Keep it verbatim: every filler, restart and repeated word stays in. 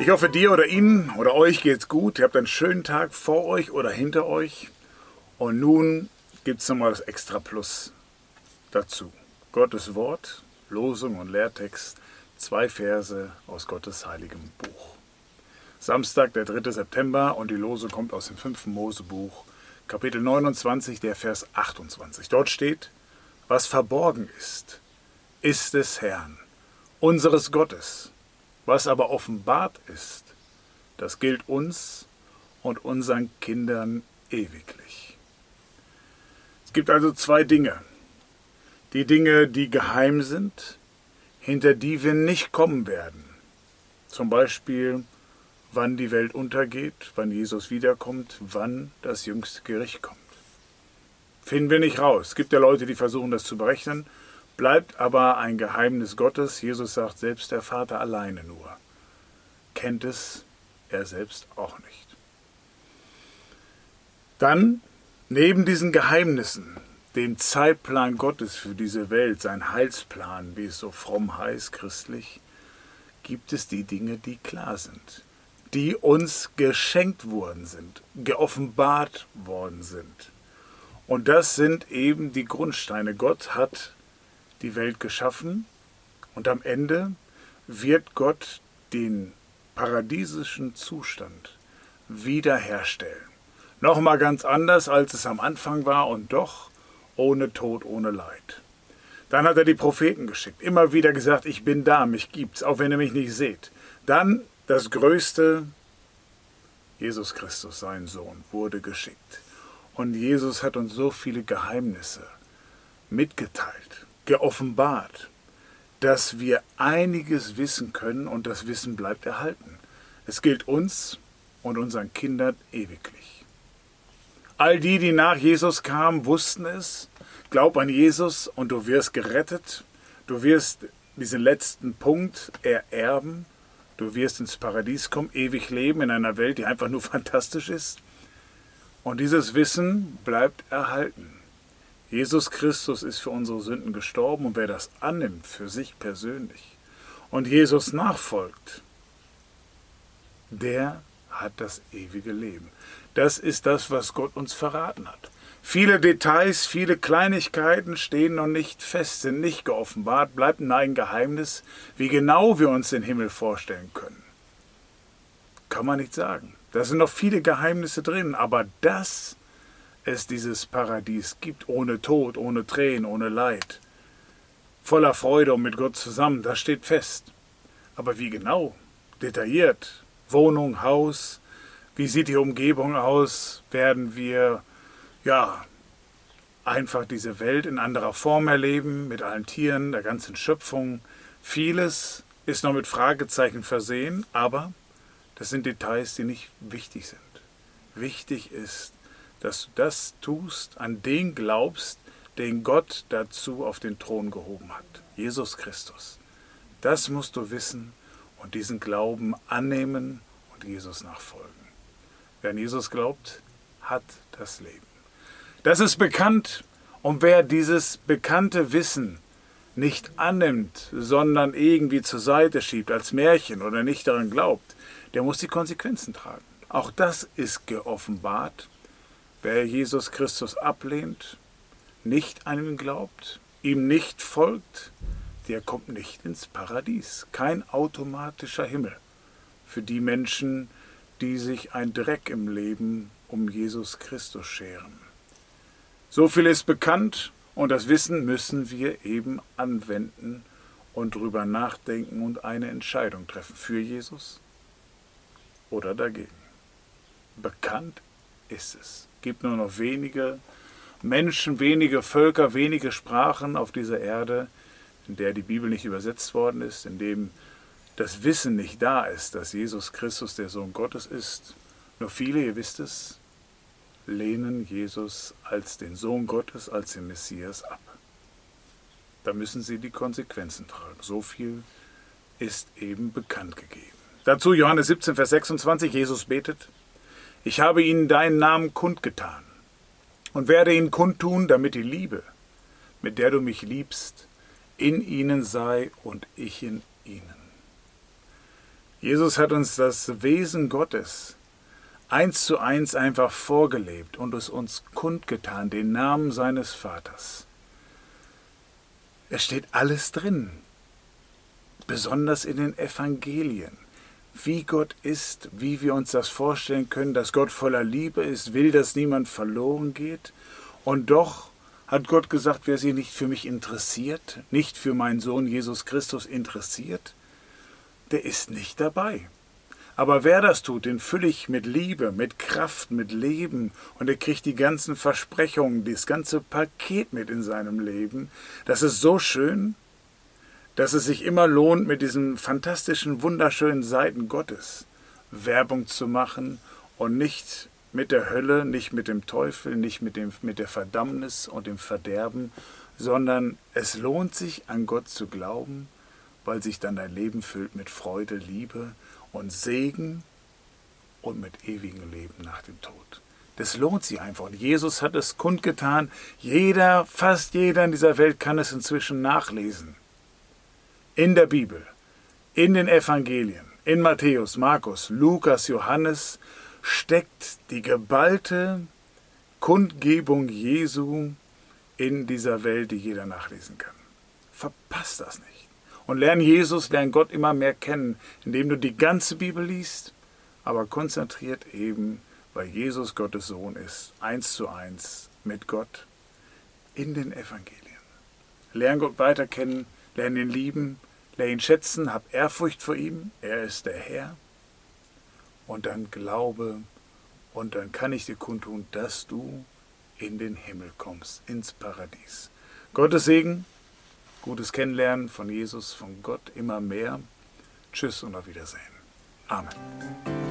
Ich hoffe, dir oder Ihnen oder euch geht's gut. Ihr habt einen schönen Tag vor euch oder hinter euch. Und nun gibt es nochmal das Extra Plus dazu. Gottes Wort, Losung und Lehrtext, zwei Verse aus Gottes heiligem Buch. Samstag, der dritte September, und die Losung kommt aus dem fünften Mosebuch, Kapitel neunundzwanzig, der Vers achtundzwanzig. Dort steht: Was verborgen ist, ist des Herrn, unseres Gottes. Was aber offenbart ist, das gilt uns und unseren Kindern ewiglich. Es gibt also zwei Dinge. Die Dinge, die geheim sind, hinter die wir nicht kommen werden. Zum Beispiel, wann die Welt untergeht, wann Jesus wiederkommt, wann das jüngste Gericht kommt. Finden wir nicht raus. Es gibt ja Leute, die versuchen, das zu berechnen, bleibt aber ein Geheimnis Gottes. Jesus sagt, selbst der Vater alleine nur kennt es, er selbst auch nicht. Dann, neben diesen Geheimnissen, dem Zeitplan Gottes für diese Welt, sein Heilsplan, wie es so fromm heißt, christlich, gibt es die Dinge, die klar sind, die uns geschenkt worden sind, geoffenbart worden sind. Und das sind eben die Grundsteine. Gott hat die Welt geschaffen und am Ende wird Gott den paradiesischen Zustand wiederherstellen. Nochmal ganz anders, als es am Anfang war, und doch ohne Tod, ohne Leid. Dann hat er die Propheten geschickt, immer wieder gesagt, ich bin da, mich gibt's, auch wenn ihr mich nicht seht. Dann das Größte, Jesus Christus, sein Sohn, wurde geschickt. Und Jesus hat uns so viele Geheimnisse mitgeteilt, geoffenbart, dass wir einiges wissen können und das Wissen bleibt erhalten. Es gilt uns und unseren Kindern ewiglich. All die, die nach Jesus kamen, wussten es. Glaub an Jesus und du wirst gerettet. Du wirst diesen letzten Punkt ererben. Du wirst ins Paradies kommen, ewig leben in einer Welt, die einfach nur fantastisch ist. Und dieses Wissen bleibt erhalten. Jesus Christus ist für unsere Sünden gestorben, und wer das annimmt für sich persönlich und Jesus nachfolgt, der hat das ewige Leben. Das ist das, was Gott uns verraten hat. Viele Details, viele Kleinigkeiten stehen noch nicht fest, sind nicht geoffenbart, bleibt ein Geheimnis, wie genau wir uns den Himmel vorstellen können. Kann man nicht sagen. Da sind noch viele Geheimnisse drin, aber dass es dieses Paradies gibt, ohne Tod, ohne Tränen, ohne Leid, voller Freude und mit Gott zusammen, das steht fest. Aber wie genau, detailliert, Wohnung, Haus, wie sieht die Umgebung aus, werden wir ja einfach diese Welt in anderer Form erleben, mit allen Tieren, der ganzen Schöpfung. Vieles ist noch mit Fragezeichen versehen, aber das sind Details, die nicht wichtig sind. Wichtig ist, dass du das tust, an den glaubst, den Gott dazu auf den Thron gehoben hat. Jesus Christus. Das musst du wissen und diesen Glauben annehmen und Jesus nachfolgen. Wer an Jesus glaubt, hat das Leben. Das ist bekannt, und wer dieses bekannte Wissen nicht annimmt, sondern irgendwie zur Seite schiebt als Märchen oder nicht daran glaubt, der muss die Konsequenzen tragen. Auch das ist geoffenbart. Wer Jesus Christus ablehnt, nicht an ihn glaubt, ihm nicht folgt, der kommt nicht ins Paradies. Kein automatischer Himmel für die Menschen, die sich ein Dreck im Leben um Jesus Christus scheren. So viel ist bekannt, und das Wissen müssen wir eben anwenden und drüber nachdenken und eine Entscheidung treffen. Für Jesus oder dagegen. Bekannt ist es. Es gibt nur noch wenige Menschen, wenige Völker, wenige Sprachen auf dieser Erde, in der die Bibel nicht übersetzt worden ist, in dem das Wissen nicht da ist, dass Jesus Christus der Sohn Gottes ist. Nur viele, ihr wisst es, lehnen Jesus als den Sohn Gottes, als den Messias ab. Da müssen sie die Konsequenzen tragen. So viel ist eben bekannt gegeben. Dazu Johannes siebzehn, Vers sechsundzwanzig, Jesus betet: Ich habe ihnen deinen Namen kundgetan und werde ihn kundtun, damit die Liebe, mit der du mich liebst, in ihnen sei und ich in ihnen. Jesus hat uns das Wesen Gottes eins zu eins einfach vorgelebt und es uns kundgetan, den Namen seines Vaters. Es steht alles drin, besonders in den Evangelien. Wie Gott ist, wie wir uns das vorstellen können, dass Gott voller Liebe ist, will, dass niemand verloren geht. Und doch hat Gott gesagt, wer sich nicht für mich interessiert, nicht für meinen Sohn Jesus Christus interessiert, der ist nicht dabei. Aber wer das tut, den fülle ich mit Liebe, mit Kraft, mit Leben und er kriegt die ganzen Versprechungen, das ganze Paket mit in seinem Leben. Das ist so schön, dass es sich immer lohnt, mit diesen fantastischen, wunderschönen Seiten Gottes Werbung zu machen und nicht mit der Hölle, nicht mit dem Teufel, nicht mit, dem, mit der Verdammnis und dem Verderben, sondern es lohnt sich, an Gott zu glauben, weil sich dann dein Leben füllt mit Freude, Liebe und Segen und mit ewigem Leben nach dem Tod. Das lohnt sich einfach. Und Jesus hat es kundgetan. Jeder, fast jeder in dieser Welt kann es inzwischen nachlesen. In der Bibel, in den Evangelien, in Matthäus, Markus, Lukas, Johannes steckt die geballte Kundgebung Jesu in dieser Welt, die jeder nachlesen kann. Verpasst das nicht. Und lern Jesus, lern Gott immer mehr kennen, indem du die ganze Bibel liest, aber konzentriert eben, weil Jesus Gottes Sohn ist, eins zu eins mit Gott in den Evangelien. Lern Gott weiter kennen, lern ihn lieben, lern ihn schätzen, hab Ehrfurcht vor ihm, er ist der Herr. Und dann glaube und dann kann ich dir kundtun, dass du in den Himmel kommst, ins Paradies. Gottes Segen, gutes Kennenlernen von Jesus, von Gott immer mehr. Tschüss und auf Wiedersehen. Amen.